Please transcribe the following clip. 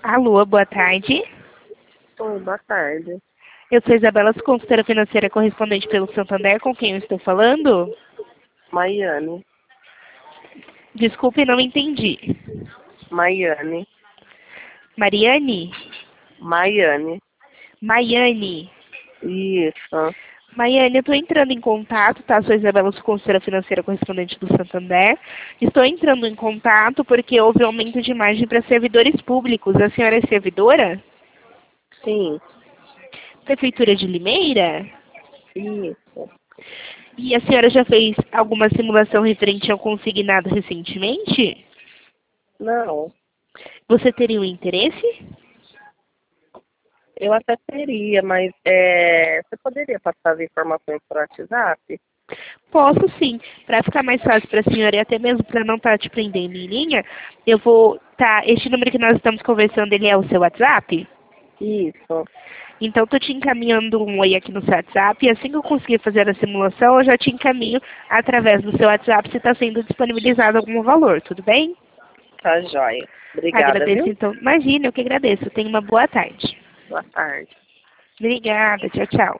Alô, boa tarde. Oi, boa tarde. Eu sou Isabela, sou consultora financeira correspondente pelo Santander, com quem eu estou falando? Maiane. Desculpe, não entendi. Maiane. Mariane? Maiane. Maiane. Isso. Maiane, eu estou entrando em contato, tá? Sou Isabela, sou consultora financeira correspondente do Santander. Estou entrando em contato porque houve aumento de margem para servidores públicos. A senhora é servidora? Sim. Prefeitura de Limeira? Isso. E a senhora já fez alguma simulação referente ao consignado recentemente? Não. Você teria um interesse? Eu até teria, mas você poderia passar as informações por WhatsApp? Posso sim. Para ficar mais fácil para a senhora e até mesmo para não estar te prendendo em linha, eu vou. Tá, este número que nós estamos conversando, ele é o seu WhatsApp? Isso. Então, estou te encaminhando um oi aqui no seu WhatsApp e assim que eu conseguir fazer a simulação, eu já te encaminho através do seu WhatsApp se está sendo disponibilizado algum valor, tudo bem? Tá joia. Obrigada, Agradeço viu? então. Imagina, eu que agradeço. Tenha uma boa tarde. Boa tarde. Obrigada, tchau, tchau.